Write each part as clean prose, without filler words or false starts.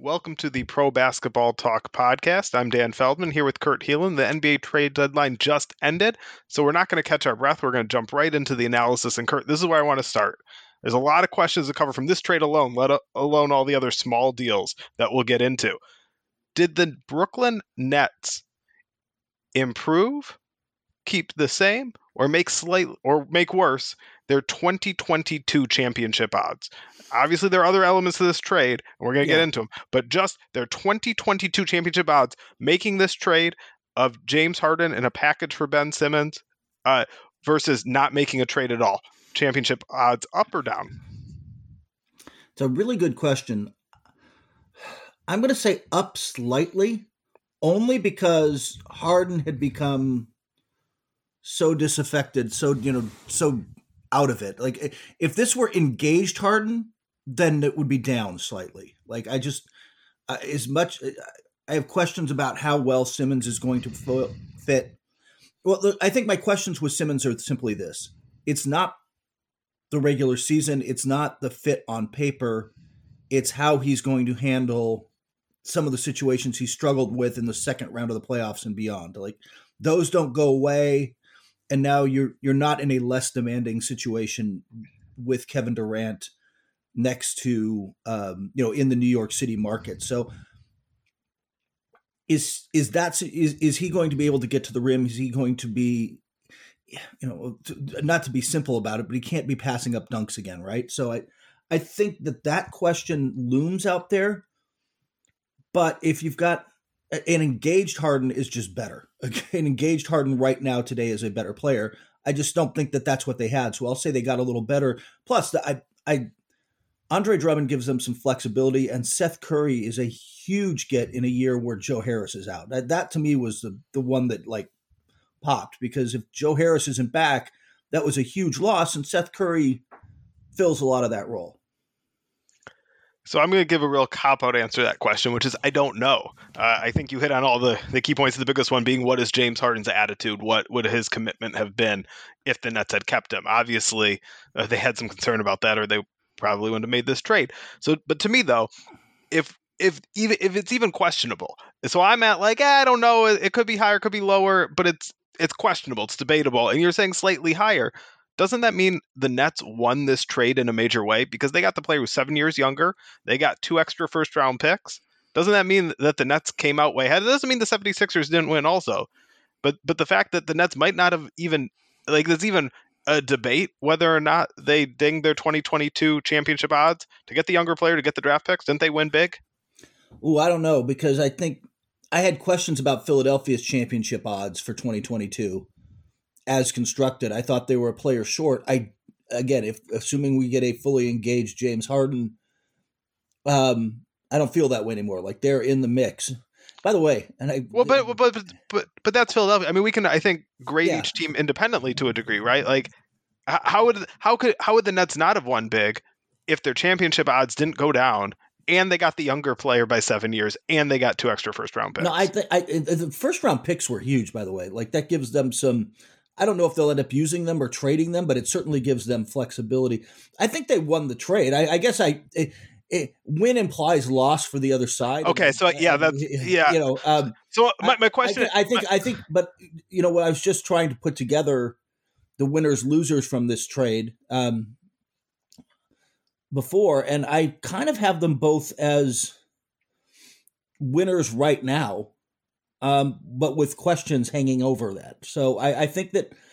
Welcome to the Pro Basketball Talk podcast. I'm Dan Feldman here with Kurt Heelan. The NBA trade deadline just ended, so we're not going to catch our breath. We're going to jump right into the analysis. And Kurt, this is where I want to start. There's a lot of questions to cover from this trade alone, let alone all the other small deals that we'll get into. Did the Brooklyn Nets improve, keep the same, or make worse their 2022 championship odds? Obviously, there are other elements to this trade, and we're going to get into them, but just their 2022 championship odds, making this trade of James Harden and a package for Ben Simmons versus not making a trade at all. Championship odds up or down? It's a really good question. I'm going to say up slightly, only because Harden had become so disaffected, so out of it. Like, if this were engaged Harden, then it would be down slightly. Like, I have questions about how well Simmons is going to fit. Well, I think my questions with Simmons are simply this. It's not the regular season. It's not the fit on paper. It's how he's going to handle some of the situations he struggled with in the second round of the playoffs and beyond. Like, those don't go away. And now you're not in a less demanding situation with Kevin Durant next to in the New York City market. So is he going to be able to get to the rim? Is he going to be, not to be simple about it, but he can't be passing up dunks again, right? So I think that question looms out there. But if you've got an engaged Harden is just better. An engaged Harden right now today is a better player. I just don't think that's what they had. So I'll say they got a little better. Plus, Andre Drummond gives them some flexibility, and Seth Curry is a huge get in a year where Joe Harris is out. That to me was the one that popped, because if Joe Harris isn't back, that was a huge loss, and Seth Curry fills a lot of that role. So I'm going to give a real cop-out answer to that question, which is I don't know. I think you hit on all the key points, the biggest one being what is James Harden's attitude? What would his commitment have been if the Nets had kept him? Obviously, they had some concern about that, or they probably wouldn't have made this trade. So, but to me, though, if it's even questionable, so I'm at I don't know. It could be higher, could be lower, but it's questionable. It's debatable. And you're saying slightly higher. Doesn't that mean the Nets won this trade in a major way? Because they got the player who's 7 years younger. They got 2 extra first-round picks. Doesn't that mean that the Nets came out way ahead? It doesn't mean the 76ers didn't win also. But the fact that the Nets might not have even, there's even a debate whether or not they dinged their 2022 championship odds to get the younger player, to get the draft picks. Didn't they win big? Oh, I don't know, because I think I had questions about Philadelphia's championship odds for 2022. As constructed, I thought they were a player short. Assuming we get a fully engaged James Harden, I don't feel that way anymore. Like, they're in the mix. By the way, but that's Philadelphia. I mean, we can, I think, grade each team independently to a degree, right? Like, how would the Nets not have won big if their championship odds didn't go down, and they got the younger player by 7 years, and they got 2 extra first-round picks? No, the first-round picks were huge, by the way. Like, that gives them some. I don't know if they'll end up using them or trading them, but it certainly gives them flexibility. I think they won the trade. I guess win implies loss for the other side. Okay, so yeah. So my question, I think, but what I was just trying to put together the winners losers from this trade before, and I kind of have them both as winners right now. But with questions hanging over that. So I think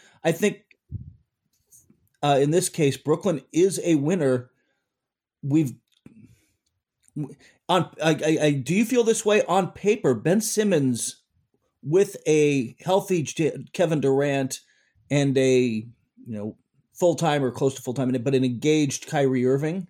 in this case, Brooklyn is a winner. Do you feel this way? On paper, Ben Simmons with a healthy Kevin Durant and a full-time or close to full-time, but an engaged Kyrie Irving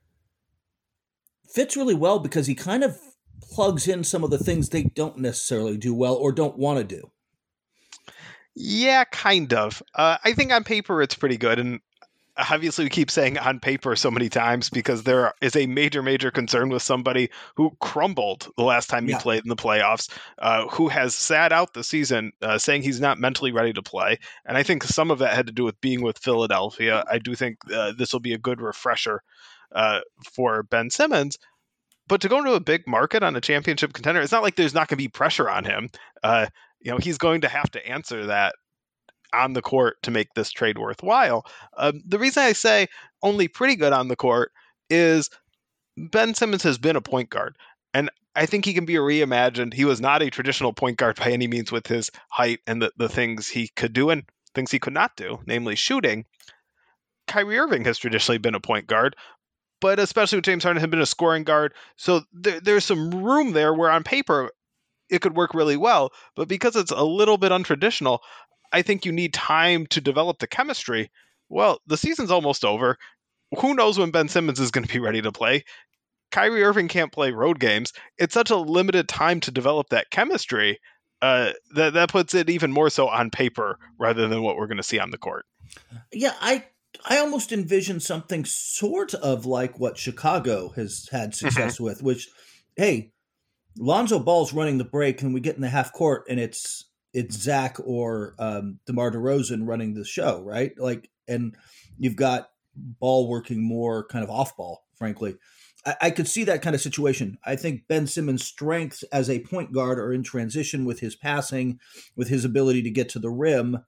fits really well, because he kind of plugs in some of the things they don't necessarily do well or don't want to do. Yeah, kind of. I think on paper it's pretty good, and obviously we keep saying on paper so many times because there is a major concern with somebody who crumbled the last time he played in the playoffs, who has sat out the season, saying he's not mentally ready to play. And I think some of that had to do with being with Philadelphia. I do think this will be a good refresher for Ben Simmons. But to go into a big market on a championship contender, it's not like there's not going to be pressure on him. He's going to have to answer that on the court to make this trade worthwhile. The reason I say only pretty good on the court is Ben Simmons has been a point guard, and I think he can be reimagined. He was not a traditional point guard by any means with his height and the things he could do and things he could not do, namely shooting. Kyrie Irving has traditionally been a point guard, but especially with James Harden, has been a scoring guard. So there's some room there where on paper it could work really well, but because it's a little bit untraditional, I think you need time to develop the chemistry. Well, the season's almost over. Who knows when Ben Simmons is going to be ready to play? Kyrie Irving can't play road games. It's such a limited time to develop that chemistry that puts it even more so on paper rather than what we're going to see on the court. Yeah, I almost envision something sort of like what Chicago has had success with, which, hey, Lonzo Ball's running the break and we get in the half court and it's Zach or DeMar DeRozan running the show, right? Like, and you've got Ball working more kind of off ball, frankly. I could see that kind of situation. I think Ben Simmons' strengths as a point guard are in transition with his passing, with his ability to get to the rim.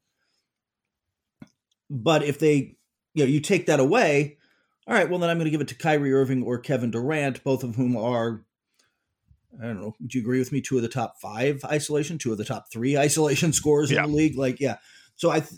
But if they, you take that away, all right, well, then I'm going to give it to Kyrie Irving or Kevin Durant, both of whom are, I don't know, would you agree with me? 2 of the top 5 isolation, 2 of the top 3 isolation scorers in the league. Like, yeah. So I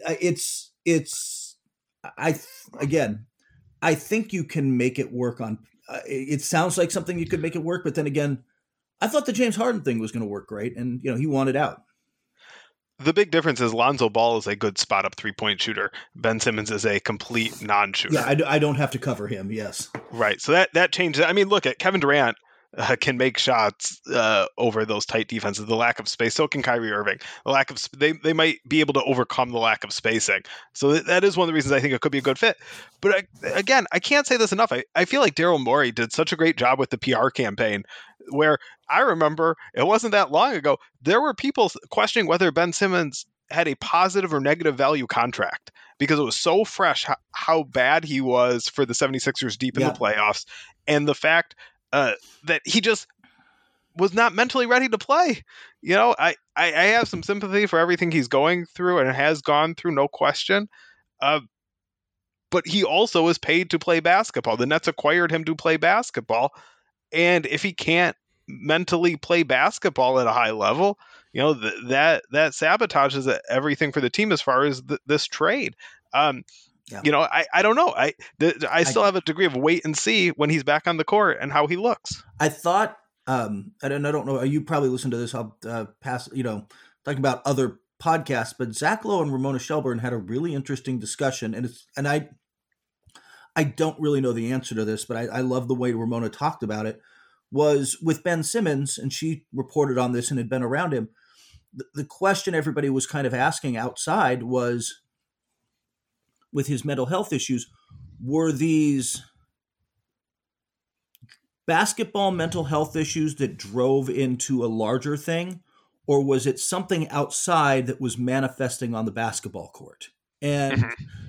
think you can make it work on, it sounds like something you could make it work, but then again, I thought the James Harden thing was going to work great, and he wanted out. The big difference is Lonzo Ball is a good spot up 3-point shooter. Ben Simmons is a complete non-shooter. Yeah, I don't have to cover him. Yes, right. So that changes. I mean, look at Kevin Durant. Can make shots over those tight defenses. The lack of space, so can Kyrie Irving. The lack of they might be able to overcome the lack of spacing. So that is one of the reasons I think it could be a good fit. But again, I can't say this enough. I feel like Daryl Morey did such a great job with the PR campaign, where I remember it wasn't that long ago there were people questioning whether Ben Simmons had a positive or negative value contract because it was so fresh how bad he was for the 76ers deep in the playoffs, and the fact that he just was not mentally ready to play. I have some sympathy for everything he's going through and has gone through, no question. But he also is paid to play basketball. The Nets acquired him to play basketball. And if he can't mentally play basketball at a high level, that sabotages everything for the team as far as this trade. I don't know. I still have a degree of wait and see when he's back on the court and how he looks. I thought, and I don't know, you probably listened to this. I'll pass, talking about other podcasts, but Zach Lowe and Ramona Shelburne had a really interesting discussion, and I don't really know the answer to this, but I love the way Ramona talked about it. Was with Ben Simmons, and she reported on this and had been around him. The question everybody was kind of asking outside was, with his mental health issues, were these basketball mental health issues that drove into a larger thing, or was it something outside that was manifesting on the basketball court? And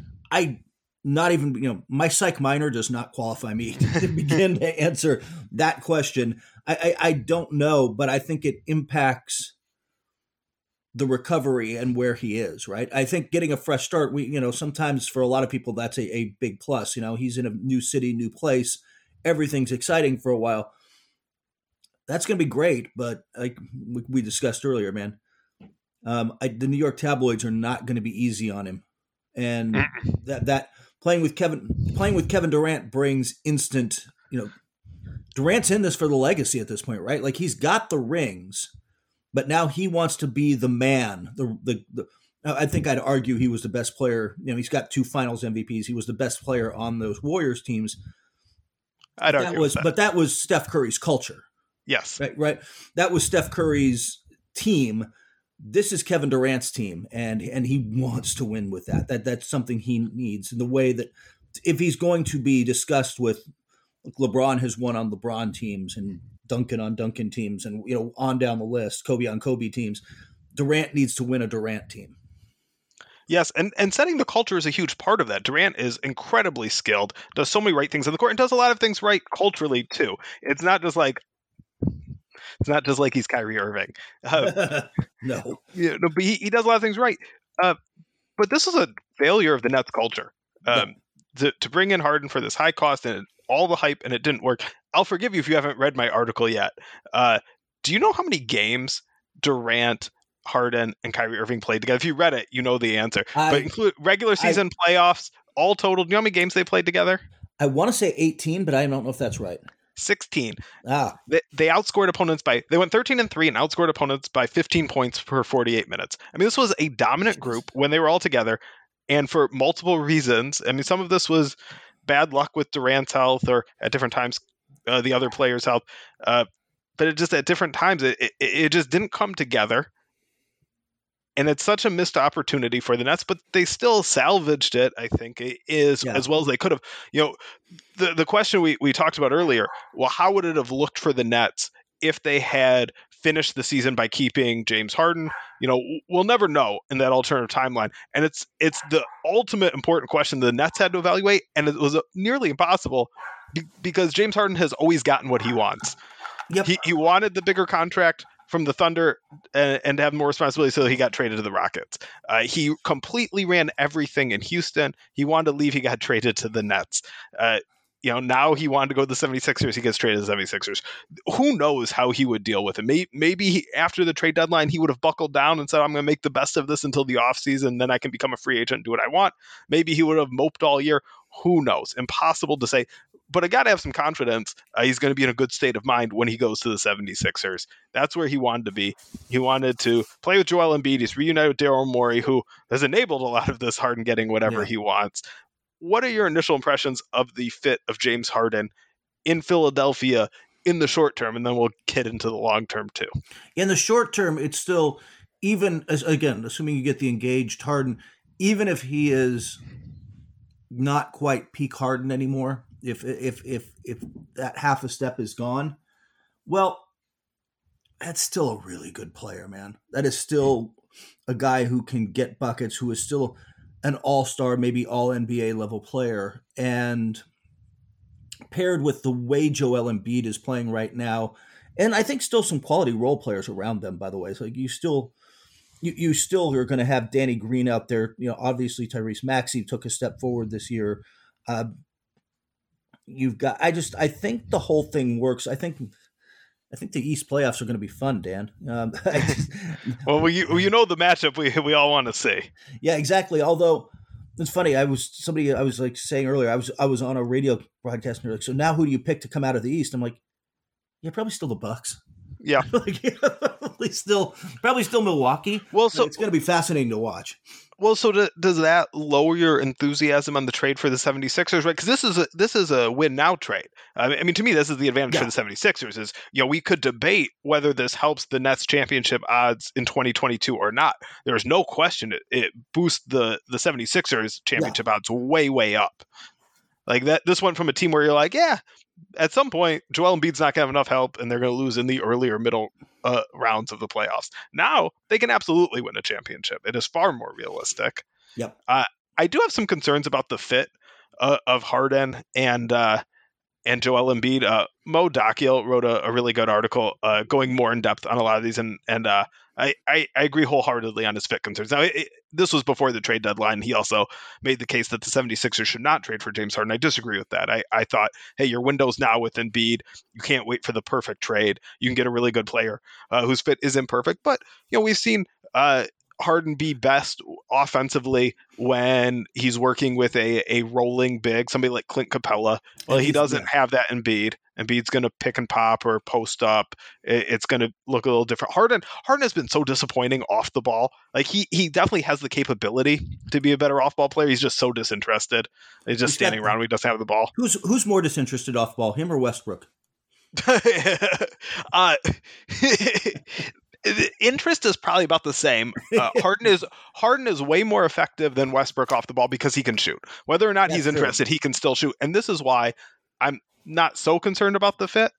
my psych minor does not qualify me to begin to answer that question. I don't know, but I think it impacts the recovery and where he is, right? I think getting a fresh start, sometimes for a lot of people, that's a big plus. He's in a new city, new place. Everything's exciting for a while. That's going to be great. But like we discussed earlier, man, the New York tabloids are not going to be easy on him. And that playing with Kevin Durant brings instant, Durant's in this for the legacy at this point, right? Like he's got the rings, but now he wants to be the man. I think I'd argue he was the best player. He's got 2 Finals MVPs. He was the best player on those Warriors teams. I'd argue that. But that was Steph Curry's culture. Yes, right. That was Steph Curry's team. This is Kevin Durant's team, and he wants to win with that. That's something he needs. In the way that if he's going to be discussed with, like LeBron has won on LeBron teams and Duncan on Duncan teams, and on down the list, Kobe on Kobe teams. Durant needs to win a Durant team. Yes, and setting the culture is a huge part of that. Durant is incredibly skilled, does so many right things on the court, and does a lot of things right culturally too. It's not just like he's Kyrie Irving. No. But he does a lot of things right. But this is a failure of the Nets culture. To bring in Harden for this high cost and all the hype, and it didn't work. I'll forgive you if you haven't read my article yet. Do you know how many games Durant, Harden, and Kyrie Irving played together? If you read it, you know the answer. But include regular season, playoffs, all total. Do you know how many games they played together? I want to say 18, but I don't know if that's right. 16. They outscored opponents they went 13-3 and outscored opponents by 15 points per 48 minutes. I mean, this was a dominant group when they were all together, and for multiple reasons. I mean, some of this was bad luck with Durant's health, or at different times the other players' health. But it just at different times it just didn't come together. And it's such a missed opportunity for the Nets, but they still salvaged it, I think, as well as they could have. The question we talked about earlier, well, how would it have looked for the Nets if they had finished the season by keeping James Harden? We'll never know in that alternative timeline. And it's the ultimate important question the Nets had to evaluate, and it was nearly impossible because James Harden has always gotten what he wants. Yep. He wanted the bigger contract from the Thunder and have more responsibility, so he got traded to the Rockets. He completely ran everything in Houston. He wanted to leave. He got traded to the Nets. Now he wanted to go to the 76ers. He gets traded to the 76ers. Who knows how he would deal with it? Maybe after the trade deadline, he would have buckled down and said, I'm going to make the best of this until the offseason, then I can become a free agent and do what I want. Maybe he would have moped all year. Who knows? Impossible to say. But I got to have some confidence he's going to be in a good state of mind when he goes to the 76ers. That's where he wanted to be. He wanted to play with Joel Embiid. He's reunited with Daryl Morey, who has enabled a lot of this Harden getting whatever he wants. What are your initial impressions of the fit of James Harden in Philadelphia in the short term? And then we'll get into the long term too. In the short term, it's still, even as, again, assuming you get the engaged Harden, even if he is not quite peak Harden anymore, if that half a step is gone, well, that's still a really good player, man. That is still a guy who can get buckets, who is still an all-star, maybe all-NBA level player. And paired with the way Joel Embiid is playing right now, and I think still some quality role players around them, by the way. So you still are going to have Danny Green out there. Obviously Tyrese Maxey took a step forward this year. You've got. I think the whole thing works. I think the East playoffs are going to be fun, Dan. Well, the matchup we all want to see. Yeah, exactly. Although it's funny, I was like saying earlier, I was on a radio broadcast, and they're like, so now who do you pick to come out of the East? I'm like, yeah, probably still the Bucks. Yeah, probably still Milwaukee. Well, so it's going to be fascinating to watch. Well, so does that lower your enthusiasm on the trade for the 76ers, right? Because this is a win-now trade. I mean, to me, this is the advantage for the 76ers is, we could debate whether this helps the Nets championship odds in 2022 or not. There's no question it boosts the 76ers championship odds way, way up. Like that, this went from a team where you're like, yeah, at some point, Joel Embiid's not going to have enough help, and they're going to lose in the earlier middle rounds of the playoffs. Now, they can absolutely win a championship. It is far more realistic. Yep. I do have some concerns about the fit of Harden and Joel Embiid. Mo Dakhil wrote a really good article going more in depth on a lot of these, and I agree wholeheartedly on his fit concerns. Now, this was before the trade deadline. He also made the case that the 76ers should not trade for James Harden. I disagree with that. I thought, hey, your window's now with Embiid. You can't wait for the perfect trade. You can get a really good player whose fit is imperfect. But, we've seen Harden be best offensively when he's working with a rolling big, somebody like Clint Capella. Well, he doesn't have that in Embiid. Embiid's going to pick and pop or post up. It's going to look a little different. Harden has been so disappointing off the ball. Like he definitely has the capability to be a better off ball player. He's just so disinterested. He's just standing around when he doesn't have the ball. Who's more disinterested off ball, him or Westbrook? Interest is probably about the same. Harden is way more effective than Westbrook off the ball because he can shoot. Whether or not he's interested, he can still shoot. And this is why I'm not so concerned about the fit.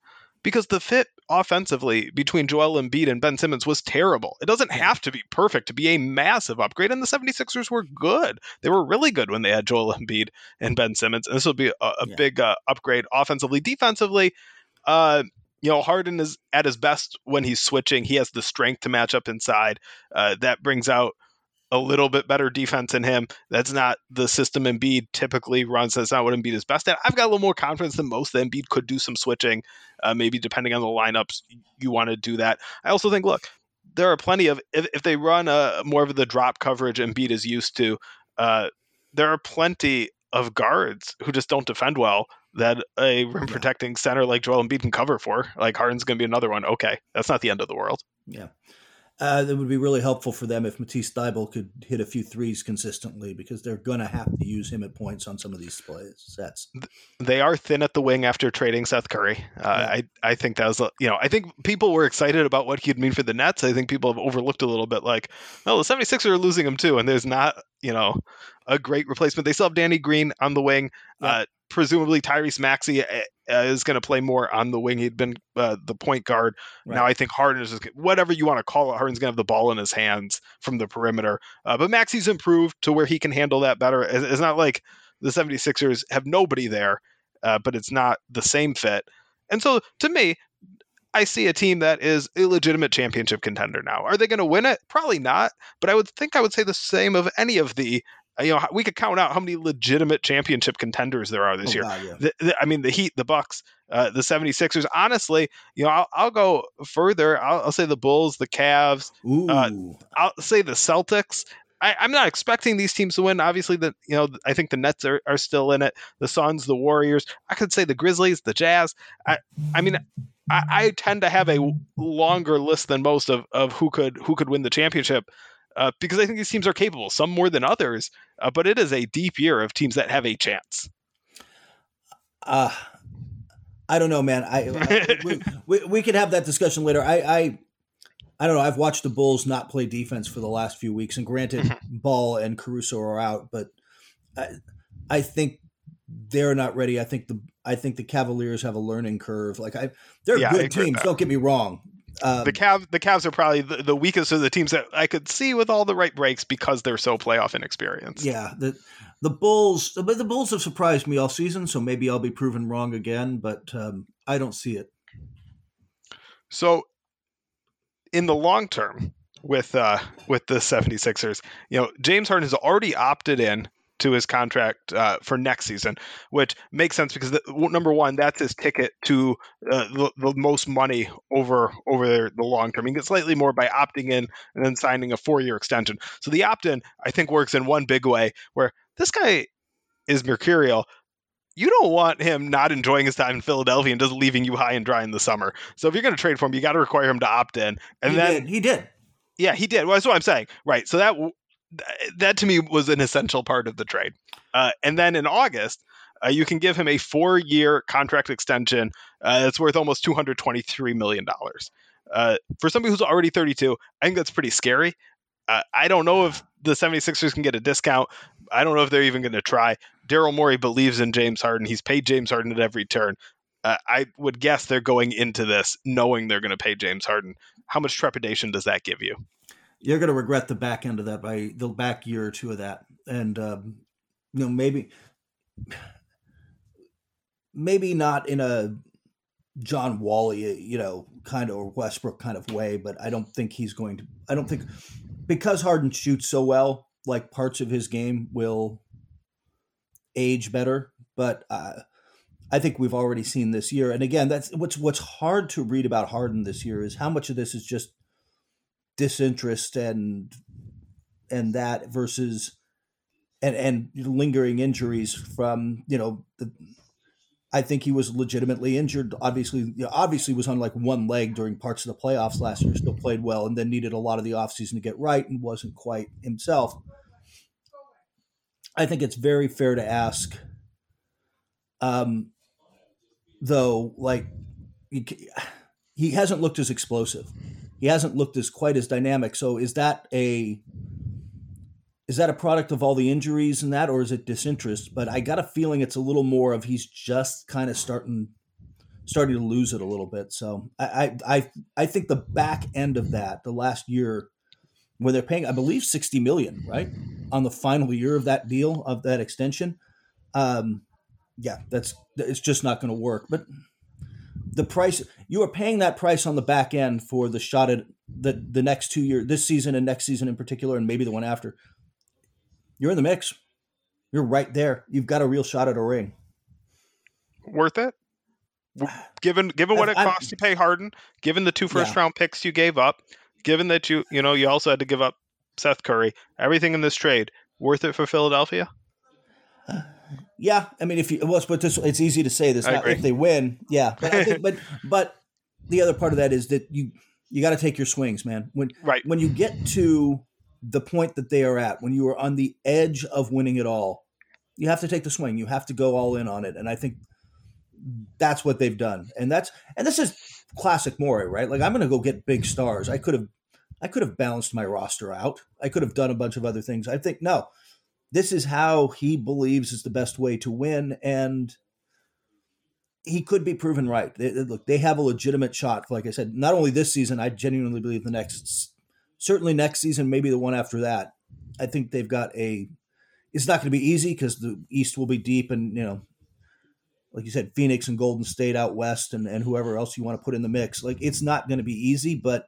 because the fit offensively between Joel Embiid and Ben Simmons was terrible. It doesn't have to be perfect to be a massive upgrade, and the 76ers were good. They were really good when they had Joel Embiid and Ben Simmons, and this will be a big upgrade offensively. Defensively, Harden is at his best when he's switching. He has the strength to match up inside. That brings out a little bit better defense in him. That's not the system Embiid typically runs. That's not what Embiid is best at. I've got a little more confidence than most that Embiid could do some switching, maybe depending on the lineups you want to do that. I also think, look, there are plenty of, if they run more of the drop coverage Embiid is used to, there are plenty of guards who just don't defend well that a rim protecting center like Joel Embiid can cover for. Like Harden's going to be another one. Okay, that's not the end of the world. Yeah. That would be really helpful for them if Matisse Thybulle could hit a few threes consistently, because they're going to have to use him at points on some of these sets. They are thin at the wing after trading Seth Curry. I think that was, I think people were excited about what he'd mean for the Nets. I think people have overlooked a little bit, like, no, the 76ers are losing him too, and there's not, a great replacement. They still have Danny Green on the wing. Yep. Presumably Tyrese Maxey is going to play more on the wing. He'd been the point guard. Right. Now I think Harden is just, whatever you want to call it, Harden's going to have the ball in his hands from the perimeter. But Maxey's improved to where he can handle that better. It's not like the 76ers have nobody there, but it's not the same fit. And so to me, I see a team that is a legitimate championship contender now. Are they going to win it? Probably not. But I would say the same of any of the, we could count out how many legitimate championship contenders there are this year. God, yeah. The Heat, the Bucks, the 76ers. Honestly, I'll go further. I'll say the Bulls, the Cavs. I'll say the Celtics. I'm not expecting these teams to win. Obviously, I think the Nets are still in it. The Suns, the Warriors. I could say the Grizzlies, the Jazz. I tend to have a longer list than most of who could win the championship. Because I think these teams are capable, some more than others, but it is a deep year of teams that have a chance. I don't know, man. We could have that discussion later. I don't know. I've watched the Bulls not play defense for the last few weeks, and granted, Ball and Caruso are out, but I think they're not ready. I think the Cavaliers have a learning curve. They're good teams. Don't get me wrong. The Cavs are probably the weakest of the teams that I could see with all the right breaks because they're so playoff inexperienced. Yeah, the Bulls have surprised me all season, so maybe I'll be proven wrong again, but I don't see it. So, in the long term, with the 76ers, James Harden has already opted in to his contract for next season, which makes sense because number one, that's his ticket to the most money over the long term. He gets slightly more by opting in and then signing a 4-year extension. So the opt-in, I think, works in one big way where this guy is mercurial. You don't want him not enjoying his time in Philadelphia and just leaving you high and dry in the summer. So if you're going to trade for him, you got to require him to opt in. And he did. Yeah, he did. Well, that's what I'm saying. Right. So that to me was an essential part of the trade. And then in August, you can give him a 4-year contract extension that's worth almost $223 million. For somebody who's already 32, I think that's pretty scary. I don't know if the 76ers can get a discount. I don't know if they're even going to try. Daryl Morey believes in James Harden. He's paid James Harden at every turn. I would guess they're going into this knowing they're going to pay James Harden. How much trepidation does that give you? You're going to regret the back end of that, by the back year or two of that. And, maybe not in a John Wally, kind of, or Westbrook kind of way, but I don't think because Harden shoots so well, like parts of his game will age better. But I think we've already seen this year. And again, that's what's hard to read about Harden this year is how much of this is just disinterest and that versus and lingering injuries from I think he was legitimately injured. Obviously was on like one leg during parts of the playoffs last year, still played well, and then needed a lot of the offseason to get right and wasn't quite himself. I think it's very fair to ask, though, like he hasn't looked as explosive. He hasn't looked quite as dynamic. So is that a product of all the injuries and that, or is it disinterest? But I got a feeling it's a little more of he's just kind of starting starting to lose it a little bit. So I think the back end of that, the last year, when they're paying, I believe, $60 million, right, on the final year of that deal, of that extension. Yeah, it's just not going to work. But the price, you are paying that price on the back end for the shot at the next 2 years, this season and next season in particular, and maybe the one after. You're in the mix. You're right there. You've got a real shot at a ring. Worth it? Given what it costs to pay Harden, given the 2 first-round picks you gave up, given that you also had to give up Seth Curry, everything in this trade, worth it for Philadelphia? Yeah, I mean, it's easy to say this. Not if they win, yeah. But I think, but the other part of that is that you got to take your swings, man. When you get to the point that they are at, when you are on the edge of winning it all, you have to take the swing. You have to go all in on it, and I think that's what they've done. And this is classic Morey, right? Like, I'm going to go get big stars. I could have balanced my roster out. I could have done a bunch of other things. I think no. This is how he believes is the best way to win, and he could be proven right. They have a legitimate shot. Like I said, not only this season, I genuinely believe certainly next season, maybe the one after that. I think they've got it's not going to be easy because the East will be deep, and like you said, Phoenix and Golden State out west, and whoever else you want to put in the mix. Like, it's not going to be easy, but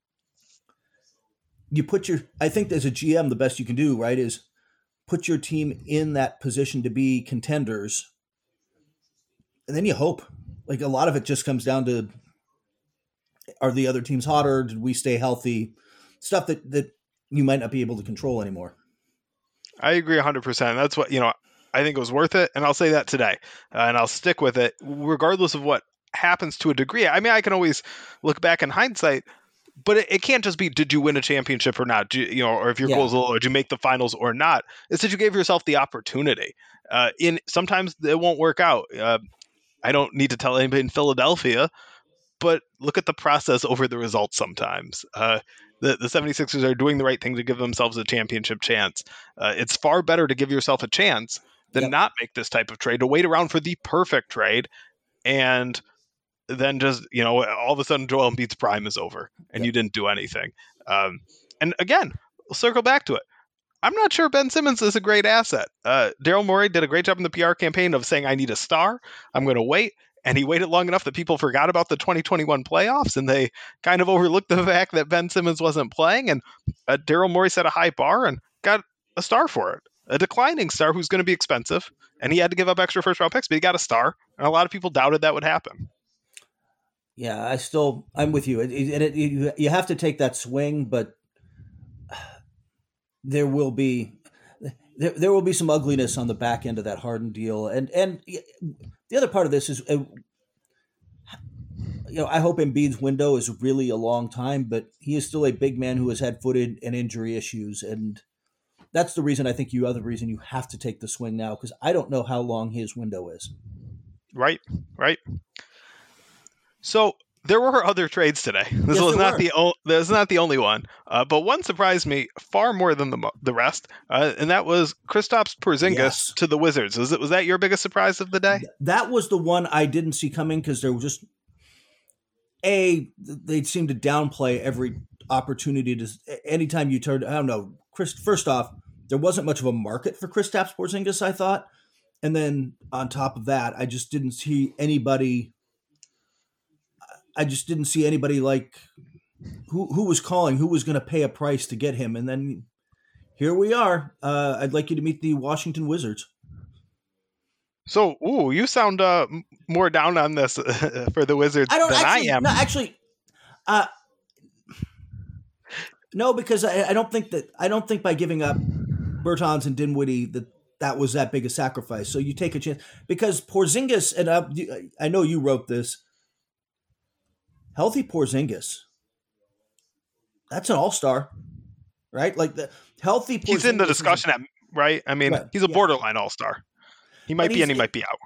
I think as a GM, the best you can do, right, is put your team in that position to be contenders. And then you hope. Like, a lot of it just comes down to, are the other teams hotter? Did we stay healthy? Stuff that you might not be able to control anymore. I agree 100%. That's what, I think it was worth it. And I'll say that today. And I'll stick with it regardless of what happens to a degree. I mean, I can always look back in hindsight, but it can't just be, did you win a championship or not? Or if your goals are low, did you make the finals or not? It's that you gave yourself the opportunity. Sometimes it won't work out. I don't need to tell anybody in Philadelphia, but look at the process over the results sometimes. The 76ers are doing the right thing to give themselves a championship chance. It's far better to give yourself a chance than not make this type of trade, to wait around for the perfect trade, and then just, all of a sudden Joel Embiid's prime is over and you didn't do anything. And again, we'll circle back to it. I'm not sure Ben Simmons is a great asset. Daryl Morey did a great job in the PR campaign of saying, I need a star. I'm going to wait. And he waited long enough that people forgot about the 2021 playoffs, and they kind of overlooked the fact that Ben Simmons wasn't playing. And Daryl Morey set a high bar and got a star for it. A declining star who's going to be expensive, and he had to give up extra first-round picks, but he got a star. And a lot of people doubted that would happen. Yeah, I'm with you. You have to take that swing, but there will be some ugliness on the back end of that Harden deal. And the other part of this is, I hope Embiid's window is really a long time, but he is still a big man who has had foot and injury issues. And that's the reason other reason you have to take the swing now, because I don't know how long his window is. Right. So there were other trades today. This was not the only one, but one surprised me far more than the rest, and that was Kristaps Porzingis to the Wizards. Was that your biggest surprise of the day? That was the one I didn't see coming, because there was just they seemed to downplay every opportunity to. Anytime you turned, I don't know, first off, there wasn't much of a market for Kristaps Porzingis, I thought, and then on top of that, I just didn't see anybody. Like who was calling, who was going to pay a price to get him. And then here we are. I'd like you to meet the Washington Wizards. So, you sound more down on this for the Wizards than I am. No, actually, no, because I don't think by giving up Bertans and Dinwiddie that was that big a sacrifice. So you take a chance, because Porzingis, and I know you wrote this. Healthy Porzingis, that's an all-star, right? Like, the healthy Porzingis. He's in the discussion, right? I mean, he's a borderline all-star. He might be, and he might be out.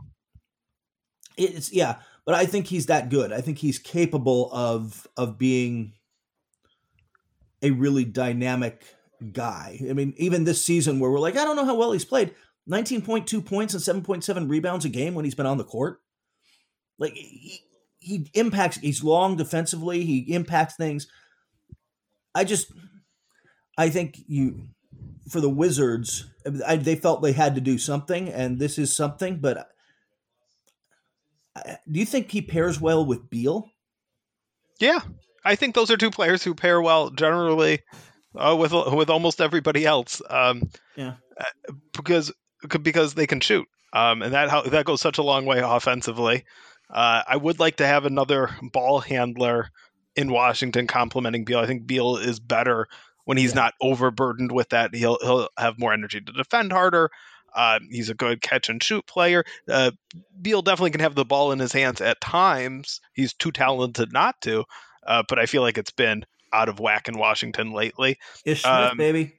But I think he's that good. I think he's capable of being a really dynamic guy. I mean, even this season where we're like, I don't know how well he's played, 19.2 points and 7.7 rebounds a game when he's been on the court. Like, he impacts. He's long defensively. He impacts things. I just I think you for the Wizards, they felt they had to do something, and this is something. But do you think he pairs well with Beal? Yeah, I think those are two players who pair well generally with almost everybody else. Yeah. Because they can shoot, and that goes such a long way offensively. I would like to have another ball handler in Washington complementing Beal. I think Beal is better when he's not overburdened with that. He'll have more energy to defend harder. He's a good catch and shoot player. Beal definitely can have the ball in his hands at times. He's too talented not to, but I feel like it's been out of whack in Washington lately. Ish Smith, baby.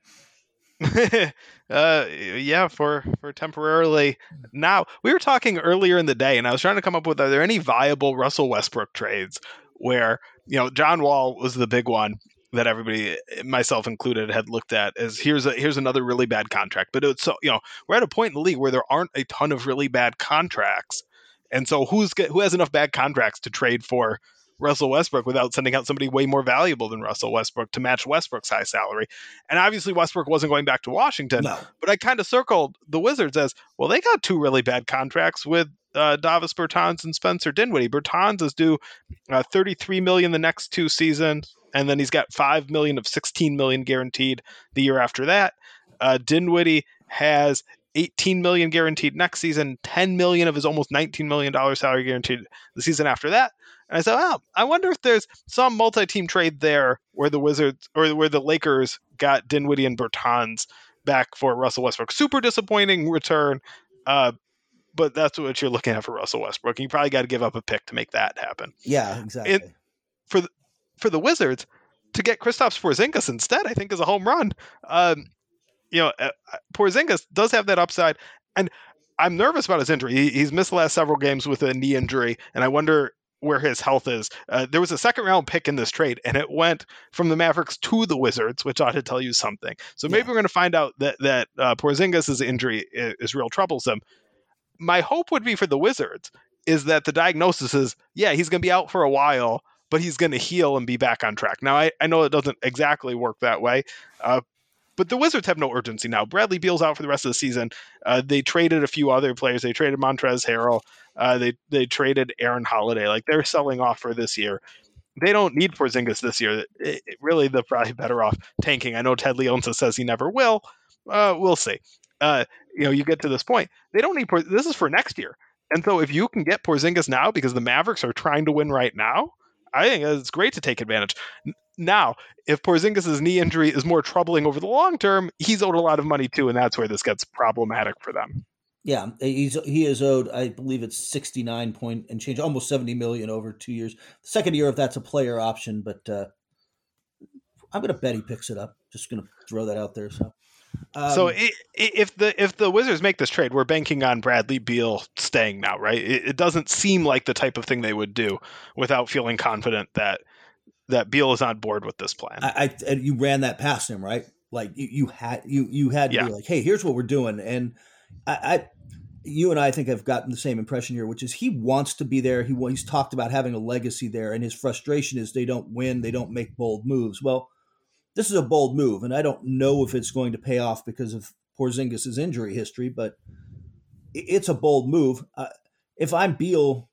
Yeah, for temporarily. Now, we were talking earlier in the day, and I was trying to come up with, are there any viable Russell Westbrook trades where, John Wall was the big one that everybody, myself included, had looked at as here's another really bad contract. But it's so, we're at a point in the league where there aren't a ton of really bad contracts. And so who has enough bad contracts to trade for Russell Westbrook without sending out somebody way more valuable than Russell Westbrook to match Westbrook's high salary? And obviously Westbrook wasn't going back to Washington, No. but I kind of circled the Wizards as, well, they got two really bad contracts with Davis Bertans and Spencer Dinwiddie. Bertans is due $33 million the next two seasons, and then he's got $5 million of $16 million guaranteed the year after that. Dinwiddie has $18 million guaranteed next season, $10 million of his almost $19 million salary guaranteed the season after that. And I said, oh, I wonder if there's some multi-team trade there where the Wizards or where the Lakers got Dinwiddie and Bertans back for Russell Westbrook. Super disappointing return, but that's what you're looking at for Russell Westbrook. And you probably got to give up a pick to make that happen. Yeah, exactly. For the Wizards, to get Kristaps Porzingis instead, I think is a home run. Porzingis does have that upside, and I'm nervous about his injury. He's missed the last several games with a knee injury, and I wonder where his health is. There was a second round pick in this trade, and it went from the Mavericks to the Wizards, which ought to tell you something. So maybe we're going to find out that Porzingis' injury is real troublesome. My hope would be for the Wizards is that the diagnosis is, he's going to be out for a while, but he's going to heal and be back on track. Now, I know it doesn't exactly work that way, but the Wizards have no urgency now. Bradley Beal's out for the rest of the season. They traded a few other players. They traded Montrezl Harrell. They traded Aaron Holiday. Like, they're selling off for this year. They don't need Porzingis this year. Really, they're probably better off tanking. I know Ted Leonsis says he never will. We'll see. You get to this point. They don't need this is for next year. And so if you can get Porzingis now because the Mavericks are trying to win right now, I think it's great to take advantage. Now, if Porzingis' knee injury is more troubling over the long term, he's owed a lot of money too, and that's where this gets problematic for them. Yeah, he is owed, I believe it's 69 point and change, almost 70 million over 2 years. The second year, if that's a player option, but I'm going to bet he picks it up. Just going to throw that out there. So if the Wizards make this trade, we're banking on Bradley Beal staying now, right? It doesn't seem like the type of thing they would do without feeling confident that Beal is on board with this plan. You ran that past him, right? Like you had to be like, hey, here's what we're doing. And you and I think have gotten the same impression here, which is he wants to be there. He's talked about having a legacy there, and his frustration is they don't win, they don't make bold moves. Well, this is a bold move, and I don't know if it's going to pay off because of Porzingis' injury history, but it's a bold move. If I'm Beal,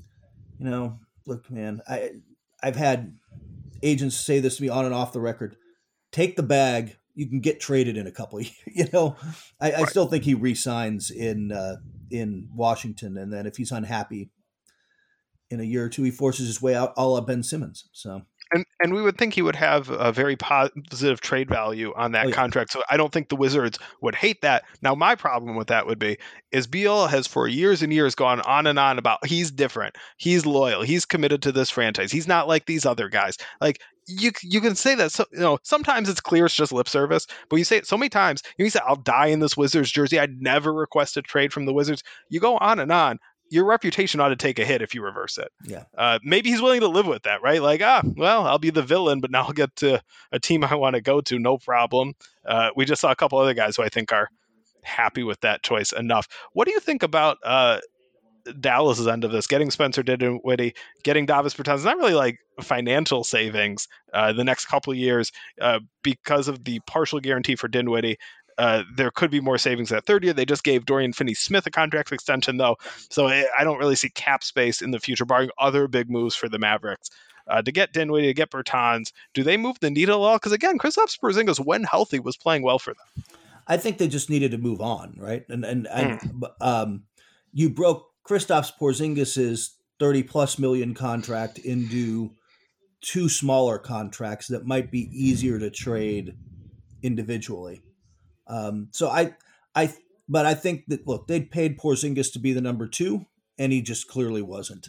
look, man, I've had agents say this to me on and off the record. Take the bag. You can get traded in a couple of years. I still think he re-signs in Washington, and then if he's unhappy in a year or two, he forces his way out, a la Ben Simmons. So. And we would think he would have a very positive trade value on that contract. So I don't think the Wizards would hate that. Now, my problem with that would be is Beal has for years and years gone on and on about he's different. He's loyal. He's committed to this franchise. He's not like these other guys. Like you can say that. So, sometimes it's clear it's just lip service, but you say it so many times. You say, I'll die in this Wizards jersey. I'd never request a trade from the Wizards. You go on and on. Your reputation ought to take a hit if you reverse it. Yeah. Maybe he's willing to live with that, right? Like, I'll be the villain, but now I'll get to a team I want to go to. No problem. We just saw a couple other guys who I think are happy with that choice enough. What do you think about Dallas's end of this, getting Spencer Dinwiddie, getting Davis Bertans, not really like financial savings the next couple of years because of the partial guarantee for Dinwiddie. There could be more savings that third year. They just gave Dorian Finney-Smith a contract extension, though, so I don't really see cap space in the future, barring other big moves for the Mavericks. To get Dinwiddie, to get Bertans, do they move the needle at all? Because again, Kristaps Porzingis, when healthy, was playing well for them. I think they just needed to move on, right? And you broke Kristaps Porzingis's $30+ million contract into two smaller contracts that might be easier to trade individually. But I think that, look, they'd paid Porzingis to be the number 2, and he just clearly wasn't.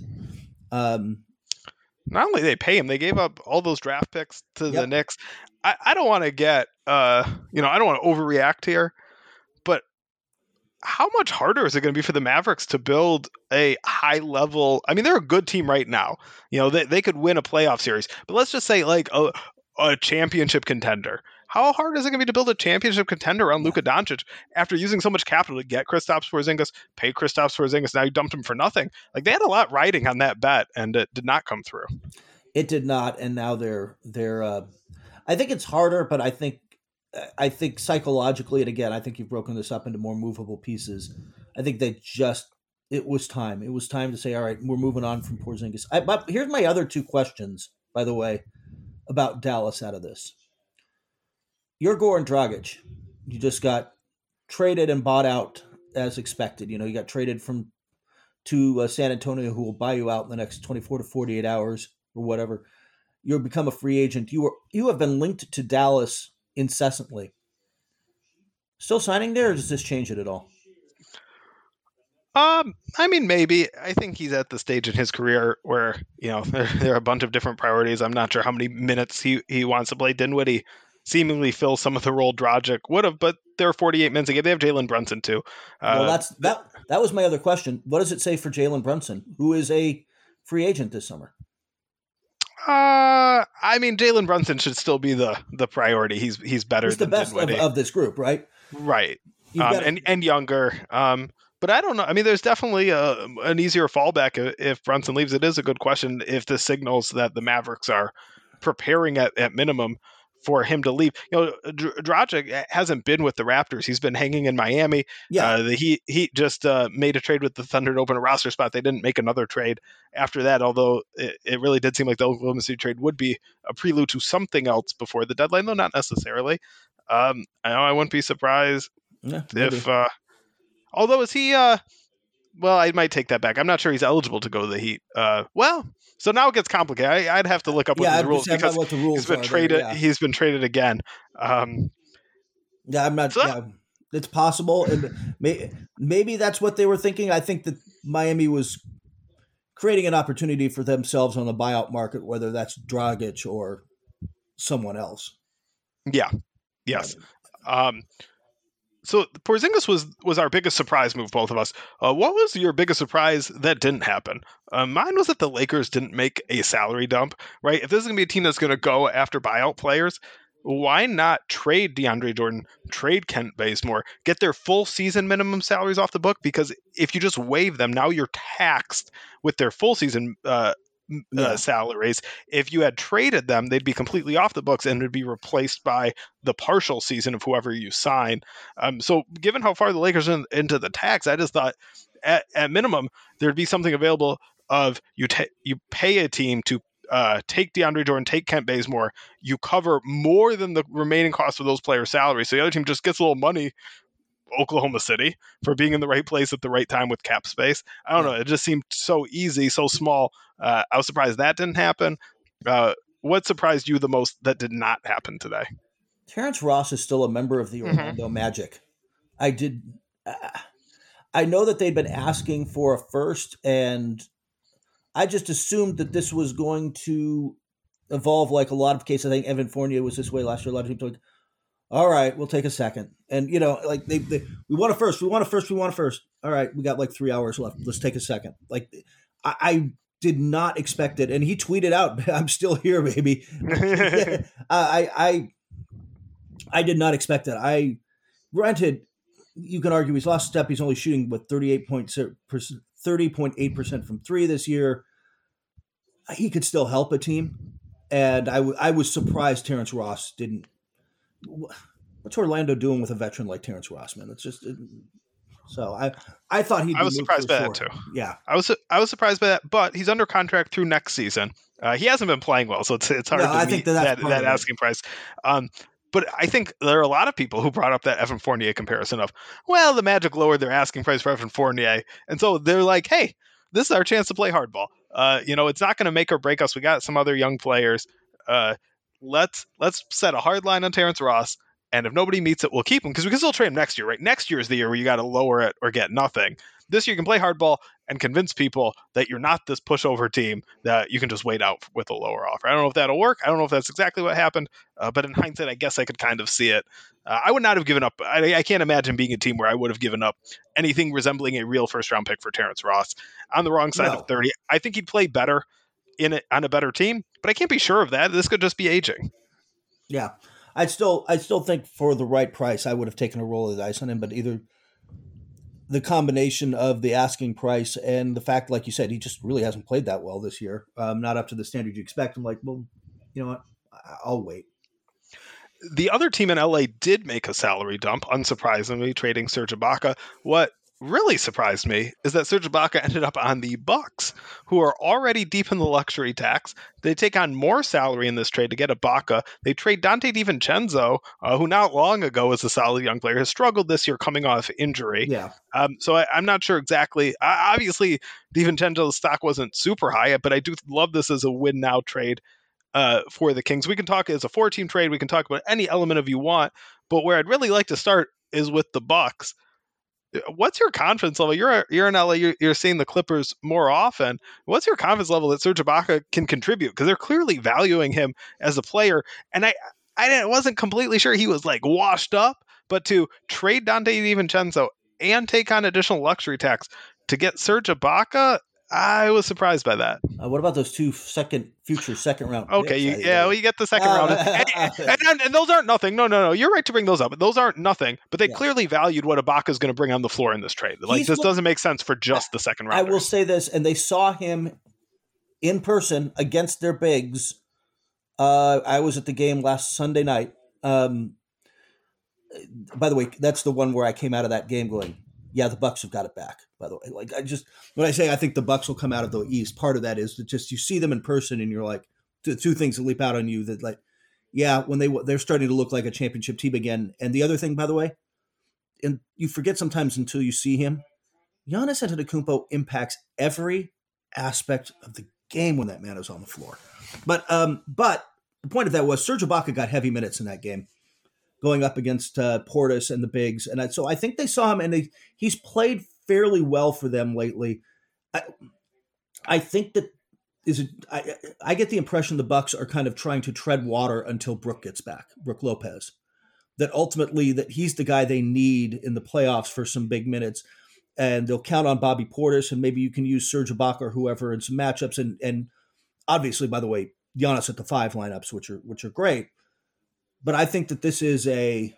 Not only they pay him, they gave up all those draft picks to the Knicks. I don't want to get, I don't want to overreact here, but how much harder is it going to be for the Mavericks to build a high level? I mean, they're a good team right now. They could win a playoff series, but let's just say like a championship contender. How hard is it going to be to build a championship contender around Luka Doncic after using so much capital to get Kristaps Porzingis, pay Kristaps Porzingis, now you dumped him for nothing? Like, they had a lot riding on that bet, and it did not come through. It did not, and now they're. I think it's harder, but I think psychologically, and again, I think you've broken this up into more movable pieces. I think it was time. It was time to say, all right, we're moving on from Porzingis. But here's my other 2 questions, by the way, about Dallas out of this. You're Goran Dragic. You just got traded and bought out as expected. You got traded to San Antonio, who will buy you out in the next 24 to 48 hours or whatever. You'll become a free agent. You have been linked to Dallas incessantly. Still signing there, or does this change it at all? I mean, maybe. I think he's at the stage in his career where, there are a bunch of different priorities. I'm not sure how many minutes he wants to play. Dinwiddie seemingly fill some of the role Dragic would have, but there are 48 minutes a game. They have Jalen Brunson too. Well, that was my other question. What does it say for Jalen Brunson, who is a free agent this summer? I mean, Jalen Brunson should still be the priority. He's better. He's the best of this group, right? Right. And younger. But I don't know. I mean, there's definitely an easier fallback if Brunson leaves. It is a good question if this signals that the Mavericks are preparing at minimum for him to leave. Dragic hasn't been with the Raptors. He's been hanging in Miami. Yeah. He just made a trade with the Thunder to open a roster spot. They didn't make another trade after that, although it really did seem like the Oklahoma City trade would be a prelude to something else before the deadline, though not necessarily. I know I wouldn't be surprised if... although is he... well, I might take that back. I'm not sure he's eligible to go to the Heat. So now it gets complicated. I'd have to look up what the rules, because he's been traded. Yeah. He's been traded again. I'm not. It's possible. Maybe that's what they were thinking. I think that Miami was creating an opportunity for themselves on the buyout market, whether that's Dragic or someone else. Yeah. Yes. So Porzingis was our biggest surprise move, both of us. What was your biggest surprise that didn't happen? Mine was that the Lakers didn't make a salary dump, right? If this is going to be a team that's going to go after buyout players, why not trade DeAndre Jordan, trade Kent Bazemore, get their full season minimum salaries off the book? Because if you just waive them, now you're taxed with their full season salaries. If you had traded them, they'd be completely off the books and would be replaced by the partial season of whoever you sign. So given how far the Lakers are into the tax, I just thought at minimum there'd be something available of you pay a team to take DeAndre Jordan, take Kent Bazemore, you cover more than the remaining cost of those players' salaries. So the other team just gets a little money, Oklahoma City, for being in the right place at the right time with cap space. I don't know. It just seemed so easy, so small. I was surprised that didn't happen. What surprised you the most that did not happen today? Terrence Ross is still a member of the Orlando Magic. I know that they'd been asking for a first, and I just assumed that this was going to evolve like a lot of cases. I think Evan Fournier was this way last year. A lot of people told, all right, we'll take a second. And, like we want a first. We want a first. We want a first. All right, we got like 3 hours left. Let's take a second. Like, I did not expect it. And he tweeted out, I'm still here, baby. I did not expect that. Granted, you can argue he's lost a step. He's only shooting, 38% 30.8% from three this year. He could still help a team. And I was surprised Terrence Ross didn't. What's Orlando doing with a veteran like Terrence Ross, man? It's just so I thought he'd be I was moved surprised for by sure. that too. Yeah, I was surprised by that, but he's under contract through next season. He hasn't been playing well, so it's hard no, to I meet think that's that asking price. But I think there are a lot of people who brought up that Evan Fournier comparison of, well, the Magic lowered their asking price for Evan Fournier, and so they're like, hey, this is our chance to play hardball. It's not going to make or break us. We got some other young players. Let's set a hard line on Terrence Ross, and if nobody meets it, we'll keep him because we can still trade him next year, right? Next year is the year where you got to lower it or get nothing. This year you can play hardball and convince people that you're not this pushover team that you can just wait out with a lower offer. I don't know if that'll work. I don't know if that's exactly what happened, but in hindsight, I guess I could kind of see it. I would not have given up. I can't imagine being a team where I would have given up anything resembling a real first-round pick for Terrence Ross. On the wrong side of 30, I think he'd play better on a better team, but I can't be sure of that. This could just be aging. Yeah, I still think for the right price, I would have taken a roll of the dice on him. But either the combination of the asking price and the fact, like you said, he just really hasn't played that well this year, not up to the standard you expect. I'm like, well, you know what? I'll wait. The other team in LA did make a salary dump, unsurprisingly, trading Serge Ibaka. What really surprised me is that Serge Ibaka ended up on the Bucks, who are already deep in the luxury tax. They take on more salary in this trade to get Ibaka. They trade Dante DiVincenzo, who not long ago was a solid young player, has struggled this year coming off injury. Yeah. So I'm not sure exactly. Obviously, DiVincenzo's stock wasn't super high, but I do love this as a win now trade for the Kings. We can talk as a 4-team trade. We can talk about any element of you want, but where I'd really like to start is with the Bucks. What's your confidence level? You're in LA. You're seeing the Clippers more often. What's your confidence level that Serge Ibaka can contribute? Because they're clearly valuing him as a player, and I wasn't completely sure he was like washed up, but to trade Dante DiVincenzo and take on additional luxury tax to get Serge Ibaka, I was surprised by that. What about those future second round? Okay, picks? you get the second round, and those aren't nothing. No, you're right to bring those up. Those aren't nothing, but they clearly valued what Ibaka is going to bring on the floor in this trade. Like this doesn't make sense for just the second round. I will say this, and they saw him in person against their bigs. I was at the game last Sunday night. By the way, that's the one where I came out of that game going, yeah, the Bucks have got it back. By the way, like when I say I think the Bucks will come out of the East, part of that is that just you see them in person and you're like, two things that leap out on you that like, yeah, when they're starting to look like a championship team again. And the other thing, by the way, and you forget sometimes until you see him, Giannis Antetokounmpo impacts every aspect of the game when that man is on the floor. But the point of that was Serge Ibaka got heavy minutes in that game, going up against Portis and the bigs, and so I think they saw him, and he's played fairly well for them lately. I think that I get the impression the Bucks are kind of trying to tread water until Brook gets back, Brook Lopez. That ultimately that he's the guy they need in the playoffs for some big minutes, and they'll count on Bobby Portis, and maybe you can use Serge Ibaka or whoever in some matchups, and obviously, by the way, Giannis at the 5 lineups, which are great. But I think that this is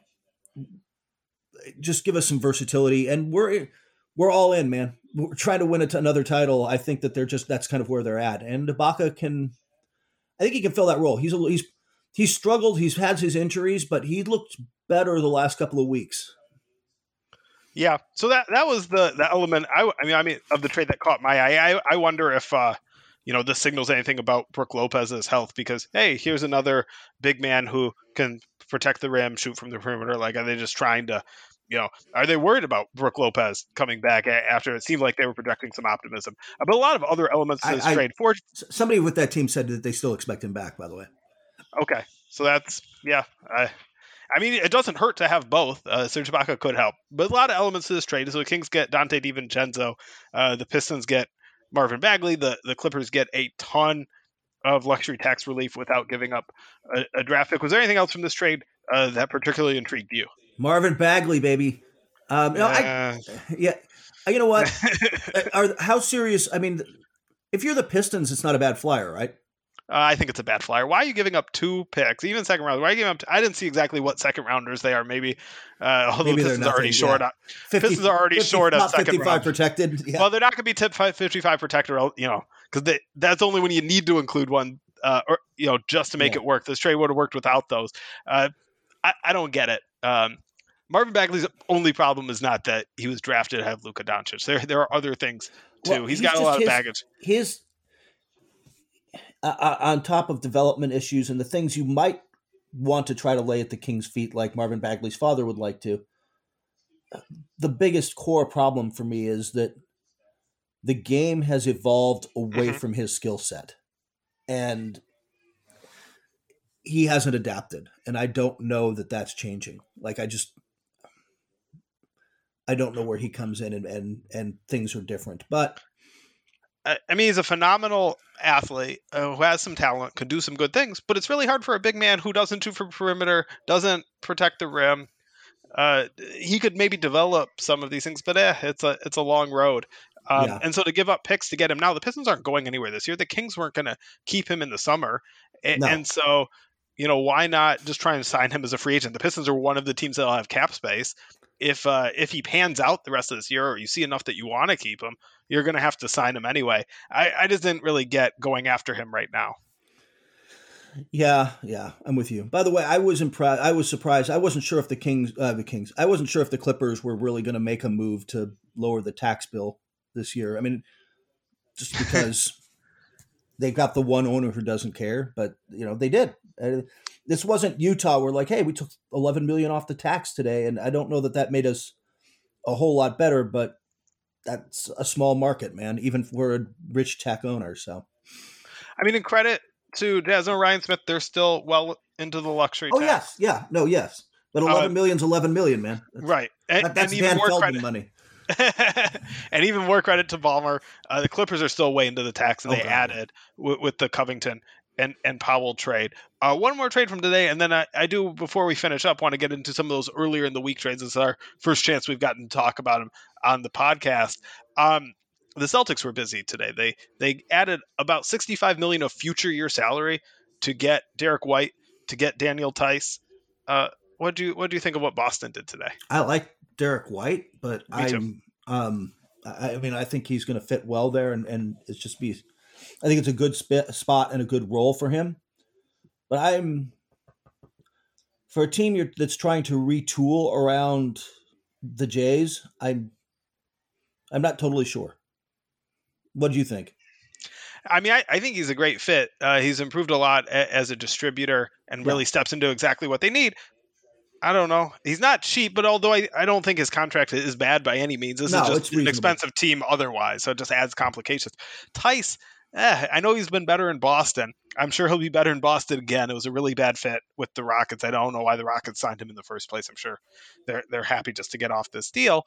just give us some versatility, and we're all in, man. We're trying to win another title. I think that that's kind of where they're at, and Ibaka I think he can fill that role. He's struggled. He's had his injuries, but he looked better the last couple of weeks. Yeah, so that was the element. I mean, of the trade that caught my eye. I wonder if this signals anything about Brook Lopez's health, because hey, here's another big man who can protect the rim, shoot from the perimeter. Like, are they just trying to, are they worried about Brook Lopez coming back after it seemed like they were projecting some optimism? But a lot of other elements to this trade. Somebody with that team said that they still expect him back, by the way. Okay, so that's I mean, it doesn't hurt to have both. Serge Ibaka could help, but a lot of elements to this trade. So the Kings get Dante DiVincenzo, the Pistons get Marvin Bagley, the Clippers get a ton of luxury tax relief without giving up a draft pick. Was there anything else from this trade that particularly intrigued you? Marvin Bagley, baby. You know what? How serious? I mean, if you're the Pistons, it's not a bad flyer, right? I think it's a bad flyer. Why are you giving up 2 picks, even second round? Why are you giving up? I didn't see exactly what second rounders they are. Maybe although the Pistons are already short. Yeah. Pistons are already short on second 55 round. protected. Yeah. Well, they're not going to be tip 55 protected, because that's only when you need to include one, just to make it work. This trade would have worked without those. I don't get it. Marvin Bagley's only problem is not that he was drafted to have Luka Doncic. There are other things too. Well, he's got a lot of baggage. His on top of development issues and the things you might want to try to lay at the Kings' feet, like Marvin Bagley's father would like to. The biggest core problem for me is that the game has evolved away from his skill set, and he hasn't adapted. And I don't know that that's changing. Like, I don't know where he comes in and things are different, but I mean, he's a phenomenal athlete who has some talent, could do some good things, but it's really hard for a big man who doesn't do for perimeter, doesn't protect the rim. He could maybe develop some of these things, but it's a long road. And so to give up picks to get him now, the Pistons aren't going anywhere this year. The Kings weren't going to keep him in the summer. And so, why not just try and sign him as a free agent? The Pistons are one of the teams that'll have cap space. If he pans out the rest of this year, or you see enough that you want to keep him, you're going to have to sign him anyway. I just didn't really get going after him right now. Yeah, I'm with you. By the way, I was impressed. I was surprised. I wasn't sure if the Kings. I wasn't sure if the Clippers were really going to make a move to lower the tax bill this year. I mean, just because they got the one owner who doesn't care, but they did. This wasn't Utah. We're like, hey, we took $11 million off the tax today, and I don't know that made us a whole lot better, but that's a small market, man. Even for a rich tech owner. So, I mean, in credit to Jazz and Ryan Smith, they're still well into the luxury tax. Yes. But 11 million's 11 million, man. Right. That's and even Van more Feldman credit. money. And even more credit to Ballmer. The Clippers are still way into the tax, and they added with the Covington and Powell trade. One more trade from today, and then I do, before we finish up, want to get into some of those earlier in the week trades. This is our first chance we've gotten to talk about them on the podcast. The Celtics were busy today. They added about $65 million of future year salary to get Derek White, to get Daniel Tice. What do you think of what Boston did today? I like Derek White, but I think he's going to fit well there, and it's just I think it's a good spot and a good role for him. But for a team that's trying to retool around the Jays, I'm not totally sure. What do you think? I mean, I think he's a great fit. He's improved a lot as a distributor and really steps into exactly what they need. I don't know. He's not cheap, but although I don't think his contract is bad by any means. This is just an expensive team otherwise, so it just adds complications. Tice, I know he's been better in Boston. I'm sure he'll be better in Boston again. It was a really bad fit with the Rockets. I don't know why the Rockets signed him in the first place. I'm sure they're happy just to get off this deal.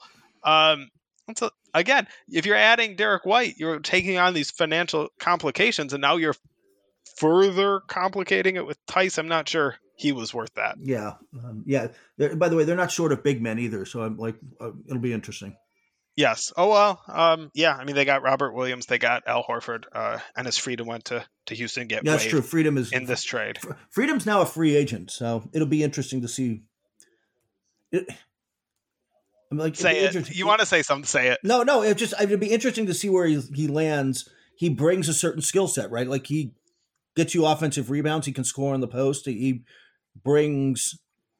So again, if you're adding Derek White, you're taking on these financial complications, and now you're further complicating it with Tice. I'm not sure he was worth that. Yeah. By the way, they're not short of big men either, so I'm like, it'll be interesting. Yes. Oh, well, yeah. I mean, they got Robert Williams, they got Al Horford, and as Freedom went to Houston, that's true. Freedom is in this trade. Freedom's now a free agent, so it'll be interesting to see. I'm like, say it. You want to say something? Say it. No. It'd be interesting to see where he lands. He brings a certain skill set, right? Like, he gets you offensive rebounds. He can score on the post. He brings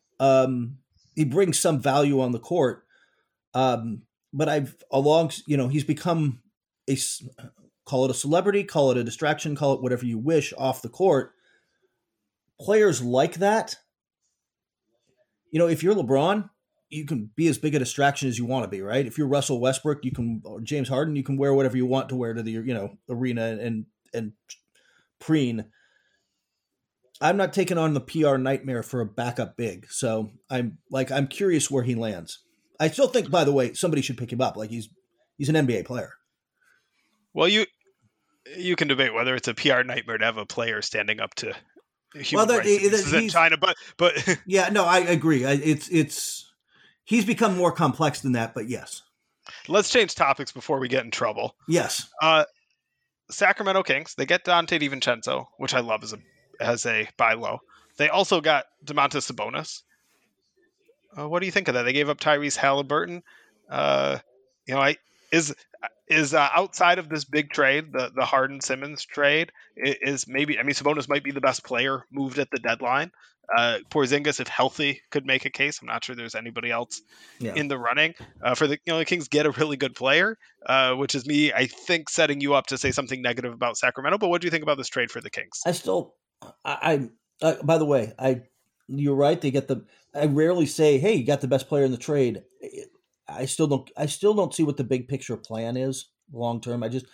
some value on the court. But he's become call it a celebrity, call it a distraction, call it whatever you wish off the court. Players like that, if you're LeBron, you can be as big a distraction as you want to be, right? If you're Russell Westbrook, or James Harden, you can wear whatever you want to wear to the arena and preen. I'm not taking on the PR nightmare for a backup big, so I'm curious where he lands. I still think, by the way, somebody should pick him up. Like, he's an NBA player. Well, you can debate whether it's a PR nightmare to have a player standing up to human rights in China, but yeah, no, I agree. He's become more complex than that, but yes. Let's change topics before we get in trouble. Yes. Sacramento Kings, they get Dante DiVincenzo, which I love as a buy low. They also got Domantas Sabonis. What do you think of that? They gave up Tyrese Halliburton. Uh, you know, I is outside of this big trade, the Harden Simmons trade, is maybe. I mean, Sabonis might be the best player moved at the deadline. Porzingis, if healthy, could make a case. I'm not sure there's anybody else in the running for the Kings. Get a really good player, which is me. I think setting you up to say something negative about Sacramento. But what do you think about this trade for the Kings? By the way, you're right. They get I rarely say, "Hey, you got the best player in the trade." I still don't see what the big picture plan is long term. I just,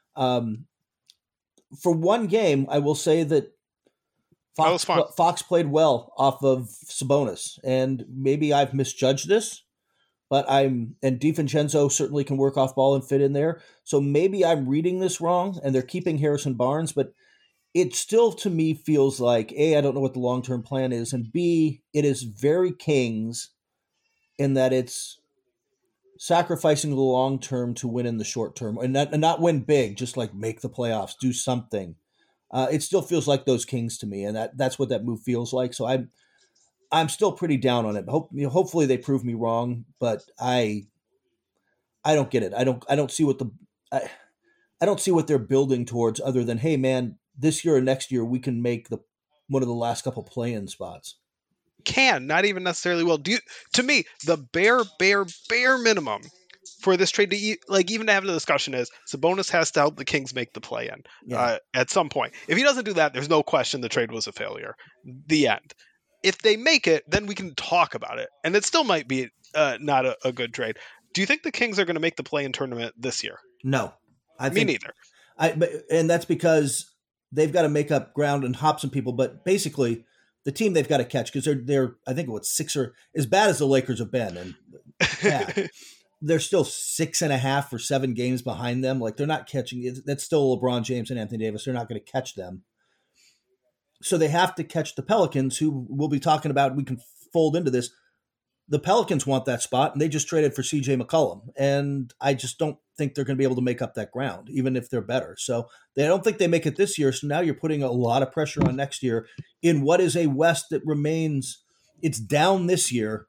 for one game, I will say that Fox played well off of Sabonis, and maybe I've misjudged this, but and DiVincenzo certainly can work off ball and fit in there. So maybe I'm reading this wrong, and they're keeping Harrison Barnes, but it still to me feels like A, I don't know what the long term plan is, and B, it is very Kings in that it's sacrificing the long term to win in the short term, and not win big, just like make the playoffs, do something. It still feels like those Kings to me, and that's what that move feels like. So I'm still pretty down on it. Hopefully they prove me wrong, but I don't get it. I don't see what I don't see what they're building towards other than, hey man, this year or next year we can make one of the last couple play-in spots. Not even necessarily will. To me, the bare minimum for this trade to even to have the discussion is Sabonis has to help the Kings make the play-in at some point. If he doesn't do that, there's no question the trade was a failure. The end. If they make it, then we can talk about it, and it still might be not a good trade. Do you think the Kings are going to make the play-in tournament this year? No, me neither. And that's because they've got to make up ground and hop some people, but basically the team they've got to catch, because they're I think what 6 or as bad as the Lakers have been, and they're still 6.5 or 7 games behind them. Like they're not catching. That's still LeBron James and Anthony Davis. They're not going to catch them. So they have to catch the Pelicans, who we'll be talking about. We can fold into this. The Pelicans want that spot, and they just traded for CJ McCollum. And I just don't think they're going to be able to make up that ground, even if they're better. So I don't think they make it this year. So now you're putting a lot of pressure on next year in what is a West that remains, it's down this year.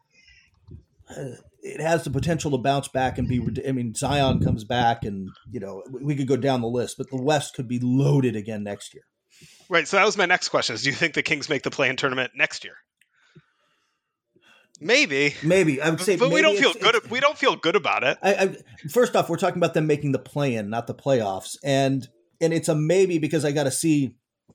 It has the potential to bounce back and Zion comes back and, we could go down the list, but the West could be loaded again next year. Right. So that was my next question is, do you think the Kings make the play-in tournament next year? Maybe I would say, but we don't feel good. We don't feel good about it. First off, we're talking about them making the play-in, not the playoffs, and it's a maybe because I got to see,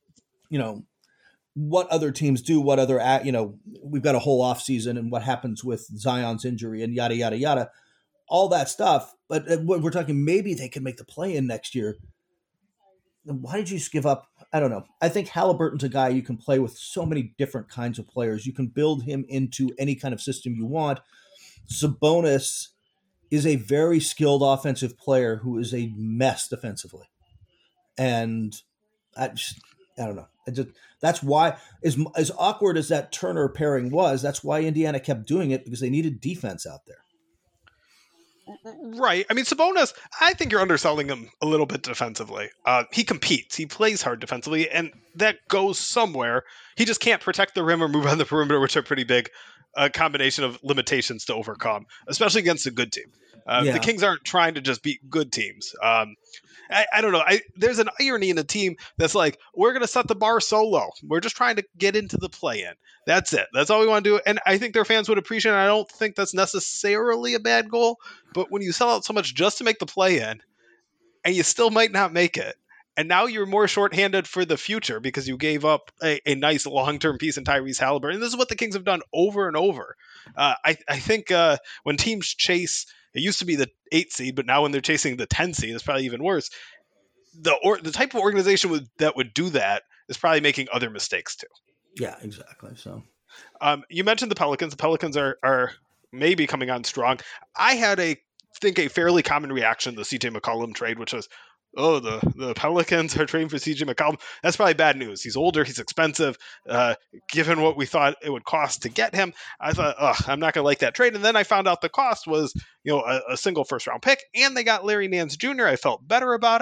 what other teams do, what other, we've got a whole off season and what happens with Zion's injury and yada yada yada, all that stuff. But we're talking maybe they could make the play-in next year. Why did you just give up? I don't know. I think Halliburton's a guy you can play with so many different kinds of players. You can build him into any kind of system you want. Sabonis is a very skilled offensive player who is a mess defensively. And I don't know. That's why, as awkward as that Turner pairing was, that's why Indiana kept doing it, because they needed defense out there. Right. I mean, Sabonis, I think you're underselling him a little bit defensively. He competes. He plays hard defensively, and that goes somewhere. He just can't protect the rim or move on the perimeter, which are pretty big combination of limitations to overcome, especially against a good team. The Kings aren't trying to just beat good teams. I don't know. There's an irony in a team that's like, we're going to set the bar so low. We're just trying to get into the play-in. That's it. That's all we want to do. And I think their fans would appreciate it. I don't think that's necessarily a bad goal. But when you sell out so much just to make the play-in, and you still might not make it, and now you're more shorthanded for the future because you gave up a nice long-term piece in Tyrese Halliburton. And this is what the Kings have done over and over. I think when teams chase, it used to be the 8 seed, but now when they're chasing the 10 seed, it's probably even worse. The type of organization that would do that is probably making other mistakes too. Yeah, exactly. So, you mentioned the Pelicans. The Pelicans are maybe coming on strong. I had a fairly common reaction to the CJ McCollum trade, which was, oh, the Pelicans are trading for CJ McCollum. That's probably bad news. He's older. He's expensive. Given what we thought it would cost to get him, I thought, I'm not going to like that trade. And then I found out the cost was, a single first-round pick, and they got Larry Nance Jr. I felt better about it.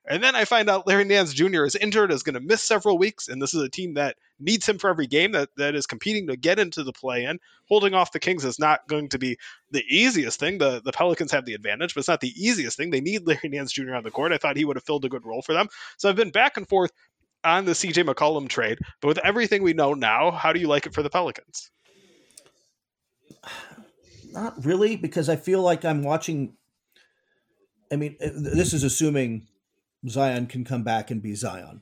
And then I find out Larry Nance Jr. is injured, is going to miss several weeks, and this is a team that needs him for every game, that is competing to get into the play-in. Holding off the Kings is not going to be the easiest thing. The Pelicans have the advantage, but it's not the easiest thing. They need Larry Nance Jr. on the court. I thought he would have filled a good role for them. So I've been back and forth on the CJ McCollum trade, but with everything we know now, how do you like it for the Pelicans? Not really, because I feel like I'm watching. I mean, this is assuming Zion can come back and be Zion.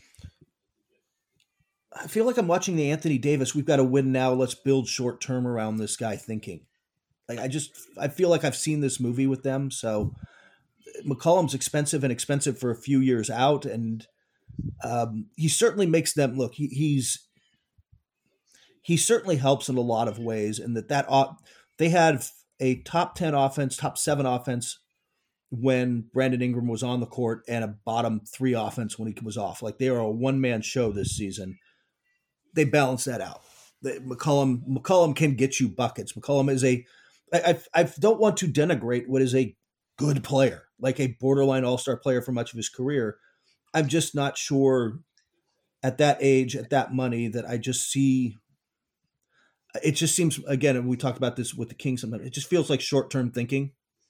I feel like I'm watching the Anthony Davis, we've got to win now, let's build short term around this guy thinking. Like I feel like I've seen this movie with them. So McCollum's expensive for a few years out, and he certainly makes them look. He certainly helps in a lot of ways, and they had a top 10 offense, top 7 offense when Brandon Ingram was on the court, and a bottom 3 offense when he was off. Like, they are a one-man show this season. They balance that out. McCollum can get you buckets. McCollum is I don't want to denigrate what is a good player, like a borderline all-star player for much of his career. I'm just not sure at that age, at that money, that I just see. It just seems, again, and we talked about this with the Kings, it just feels like short-term thinking.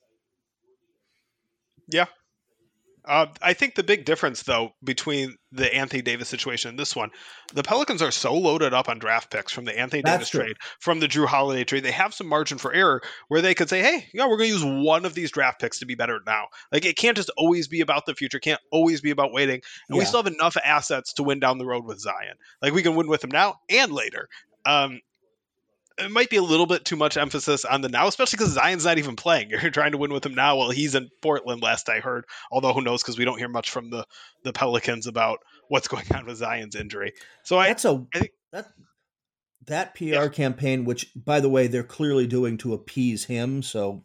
Yeah. I think the big difference, though, between the Anthony Davis situation and this one, the Pelicans are so loaded up on draft picks from the Anthony Davis trade, from the Jrue Holiday trade. They have some margin for error where they could say, hey, we're going to use one of these draft picks to be better now. Like, it can't just always be about the future. It can't always be about waiting. And we still have enough assets to win down the road with Zion. Like, we can win with him now and later. It might be a little bit too much emphasis on the now, especially because Zion's not even playing. You're trying to win with him now while he's in Portland, last I heard. Although who knows, because we don't hear much from the Pelicans about what's going on with Zion's injury. So I think that PR campaign, which, by the way, they're clearly doing to appease him, so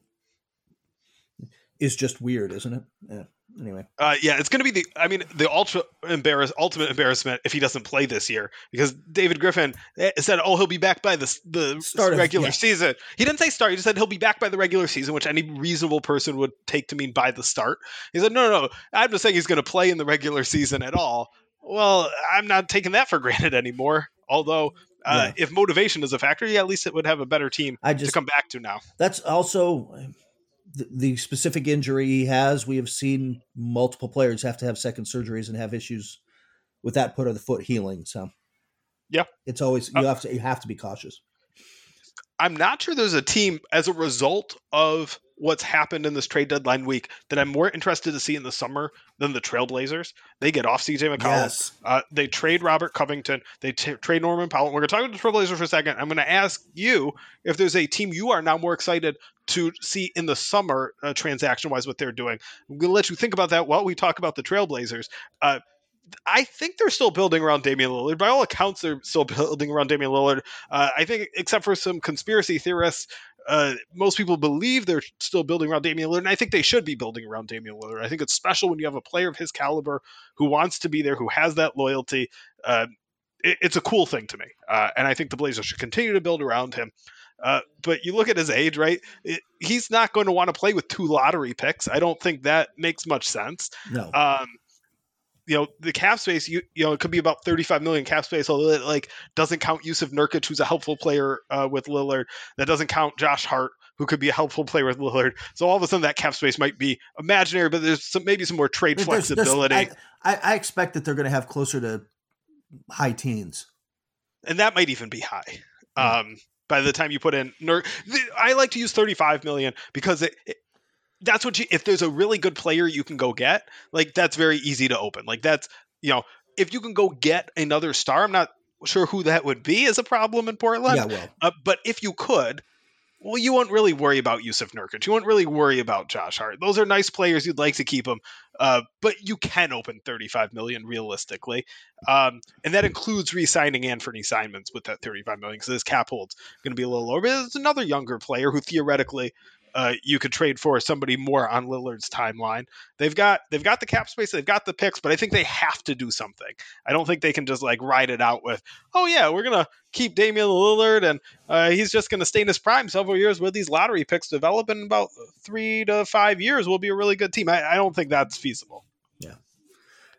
is just weird, isn't it? Yeah. Anyway. It's going to be the ultimate embarrassment if he doesn't play this year, because David Griffin said, he'll be back by the regular season. He didn't say start. He just said he'll be back by the regular season, which any reasonable person would take to mean by the start. He said, no, I'm just saying he's going to play in the regular season at all. Well, I'm not taking that for granted anymore. Although, if motivation is a factor, at least it would have a better team to come back to now. That's also the specific injury he has. We have seen multiple players have to have second surgeries and have issues with that foot of the foot healing. So yeah, it's always, you have to be cautious. I'm not sure there's a team as a result of what's happened in this trade deadline week that I'm more interested to see in the summer than the Trailblazers. They get off CJ McCollum. Yes. They trade Robert Covington. They trade Norman Powell. We're going to talk about the Trailblazers for a second. I'm going to ask you if there's a team you are now more excited to see in the summer, transaction-wise, what they're doing. I'm going to let you think about that while we talk about the Trailblazers. I think they're still building around Damian Lillard. By all accounts, they're still building around Damian Lillard. I think, except for some conspiracy theorists, most people believe they're still building around Damian Lillard, and I think they should be building around Damian Lillard. I think it's special when you have a player of his caliber who wants to be there, who has that loyalty. It's a cool thing to me, and I think the Blazers should continue to build around him. But you look at his age, right? He's not going to want to play with 2 lottery picks. I don't think that makes much sense. No. The cap space, it could be about 35 million cap space, although it doesn't count Jusuf Nurkic, who's a helpful player with Lillard. That doesn't count Josh Hart, who could be a helpful player with Lillard. So all of a sudden that cap space might be imaginary, but there's maybe some more trade flexibility. I expect that they're going to have closer to high teens. And that might even be high. By the time you put in I like to use 35 million because that's what if there's a really good player you can go get, that's very easy to open. That's, if you can go get another star, I'm not sure who that would be as a problem in Portland. Yeah, well. But if you could, you won't really worry about Jusuf Nurkic. You won't really worry about Josh Hart. Those are nice players. You'd like to keep them. But you can open 35 million realistically. And that includes re-signing Anthony Simons with that 35 million, because his cap hold's going to be a little lower. But there's another younger player who theoretically you could trade for somebody more on Lillard's timeline. They've got the cap space, they've got the picks, but I think they have to do something. I don't think they can just ride it out with, we're gonna keep Damian Lillard and he's just gonna stay in his prime several years with these lottery picks. Develop in about 3 to 5 years, we'll be a really good team. I don't think that's feasible. Yeah.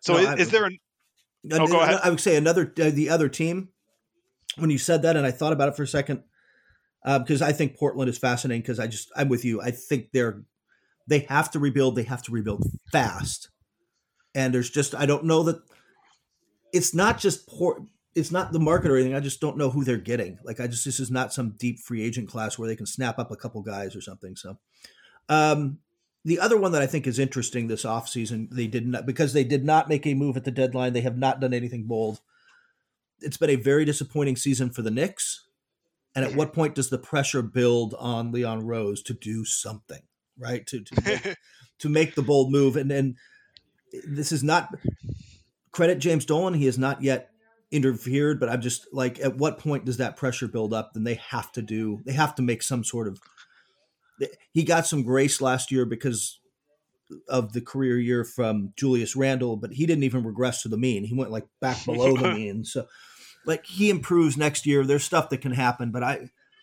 So is there an? Oh, go ahead. I would say the other team. When you said that, and I thought about it for a second, because I think Portland is fascinating. Because I'm with you. I think they have to rebuild. They have to rebuild fast. And I don't know that it's not just it's not the market or anything. I just don't know who they're getting. This is not some deep free agent class where they can snap up a couple guys or something. So, the other one that I think is interesting this offseason, because they did not make a move at the deadline. They have not done anything bold. It's been a very disappointing season for the Knicks. And at what point does the pressure build on Leon Rose to do something, right? To make the bold move. And this is not credit James Dolan. He has not yet interfered, but I'm just like, at what point does that pressure build up? Then they have to make some sort of, he got some grace last year because of the career year from Julius Randle, but he didn't even regress to the mean. He went back below the mean. So he improves next year. There's stuff that can happen, but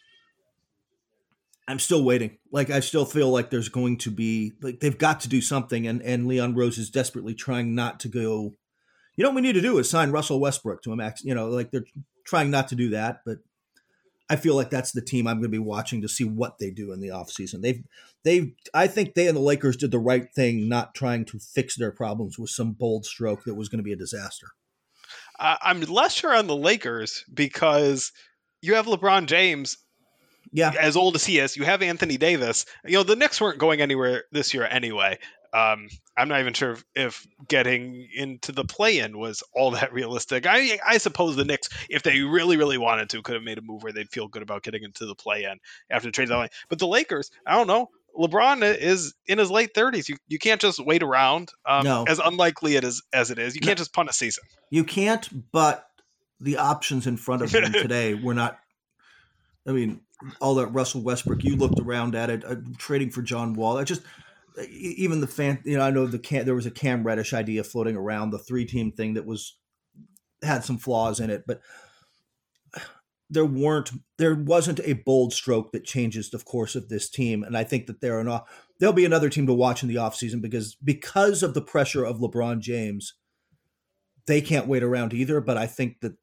I'm still waiting. I still feel like there's going to be, they've got to do something. And Leon Rose is desperately trying not to go, what we need to do is sign Russell Westbrook to a max, they're trying not to do that, but I feel like that's the team I'm going to be watching to see what they do in the offseason. I think they and the Lakers did the right thing, not trying to fix their problems with some bold stroke that was going to be a disaster. I'm less sure on the Lakers because you have LeBron James, as old as he is. You have Anthony Davis. The Knicks weren't going anywhere this year anyway. I'm not even sure if getting into the play-in was all that realistic. I suppose the Knicks, if they really, really wanted to, could have made a move where they'd feel good about getting into the play-in after the trade deadline. But the Lakers, I don't know. LeBron is in his late 30s. You can't just wait around. No. As unlikely as it is. You can't just punt a season. You can't, but the options in front of him today were not. I mean, all that Russell Westbrook, you looked around at it, trading for John Wall. Even the fan, I know there was a Cam Reddish idea floating around, the 3-team thing that had some flaws in it, but there wasn't a bold stroke that changes the course of this team. And I think that there'll be another team to watch in the offseason because of the pressure of LeBron James. They can't wait around either, but I think that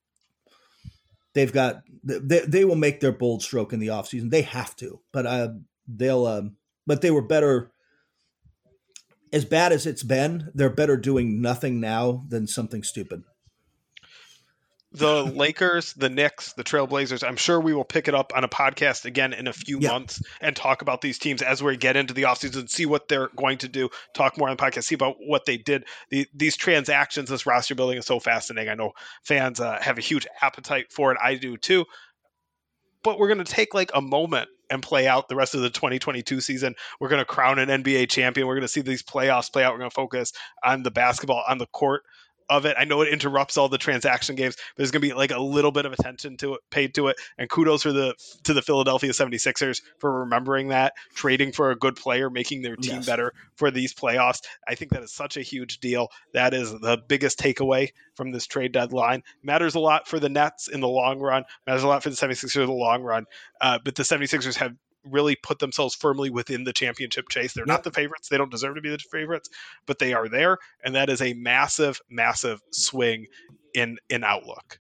they will make their bold stroke in the offseason. They have to, but but they were better. As bad as it's been, they're better doing nothing now than something stupid. The Lakers, the Knicks, the Trailblazers, I'm sure we will pick it up on a podcast again in a few months and talk about these teams as we get into the offseason, see what they're going to do, talk more on the podcast, see about what they did. These transactions, this roster building is so fascinating. I know fans have a huge appetite for it. I do too. But we're going to take a moment and play out the rest of the 2022 season. We're going to crown an NBA champion. We're going to see these playoffs play out. We're going to focus on the basketball on the court of it. I know it interrupts all the transaction games, but there's going to be a little bit of attention paid to it. And kudos to the Philadelphia 76ers for remembering that, trading for a good player, making their team better for these playoffs. I think that is such a huge deal. That is the biggest takeaway from this trade deadline. Matters a lot for the Nets in the long run. Matters a lot for the 76ers in the long run. But the 76ers have really put themselves firmly within the championship chase. They're not the favorites. They don't deserve to be the favorites, but they are there. And that is a massive, massive swing in outlook.